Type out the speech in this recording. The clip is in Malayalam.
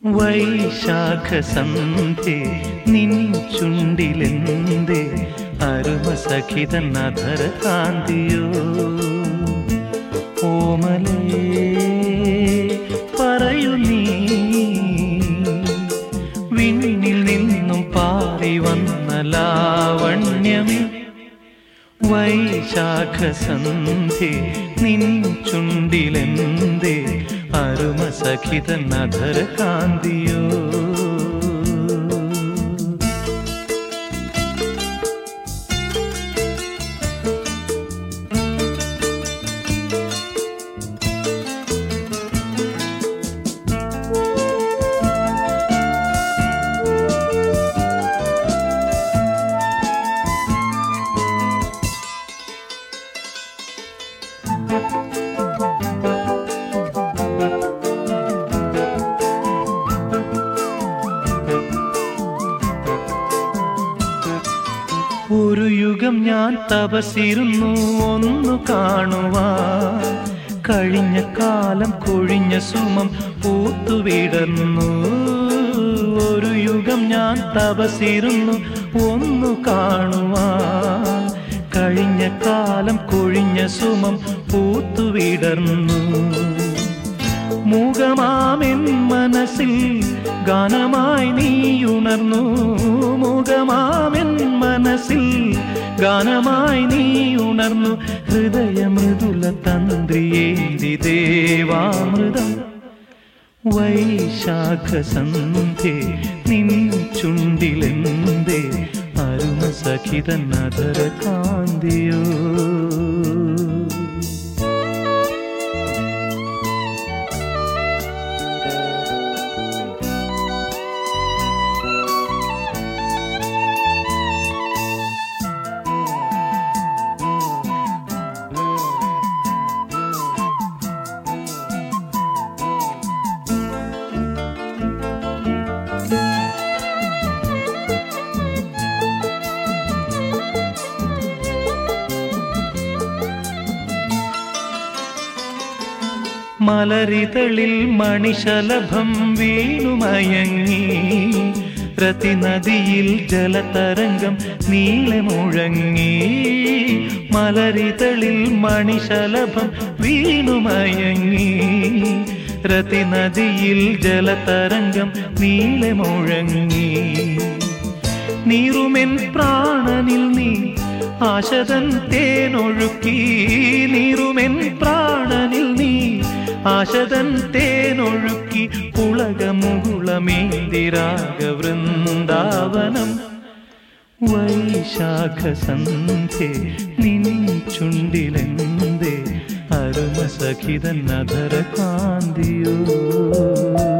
വൈശാഖസന്ധ്യേ നിൻ ചുണ്ടിലെന്തേ അരുമസഖിതൻ അധര കാന്തിയോ ഓമലേ പറയൂ നീ വിണ്ണിൽ നിന്നും പാറി വന്ന ലാവണ്യമേ വൈശാഖസന്ധ്യേ നിൻ ചുണ്ടിലെന്തേ അരുമസഖിതൻ അധര കാന്തിയോ ഒരു യുഗം ഞാൻ തപസിരുന്നു ഒന്നു കാണുവാൻ കഴിഞ്ഞ കാലം കൊഴിഞ്ഞ സുമം പൂത്തുവിടർന്നു ഒരു യുഗം ഞാൻ തപസിരുന്നു ഒന്നു കാണുവാൻ കഴിഞ്ഞ കാലം കൊഴിഞ്ഞ സുമം പൂത്തുവിടർന്നു മൂകമാമെൻ മനസ്സിൽ ഗാനമായി നീയുണർന്നു മൂകമാമെൻ മനസ്സിൽ ഗാനമായി നീയുണർന്നു ഹൃദയമൃദുല തന്ത്രിയേന്തി ദേവാമൃതം വൈശാഖസന്ധ്യേ നിൻ ചുണ്ടിലെന്തേ അരുമസഖിതൻ അധര കാന്തിയോ മലരിതളിൽ മണിശലഭം വീണുമയങ്ങി രതിനദിയിൽ ജലതരംഗം നീളെ മുഴങ്ങി മലരിതളിൽ മണിശലഭം വീണുമയങ്ങി രതിനദിയിൽ ജലതരംഗം നീളെ മുഴങ്ങി നീറുമെൻ പ്രാണനിൽ നീ ആശതൻ തേനൊഴുക്കി നീറുമെൻ പ്രാണനിൽ നീ ആശതൻ തേനൊഴുക്കി പുളകമുകുളമേന്തിരാഗവൃന്ദാവനം വൈശാഖസന്ധ്യേ നിൻ ചുണ്ടിലെന്തേ അരുമസഖിതൻ അധര കാന്തിയോ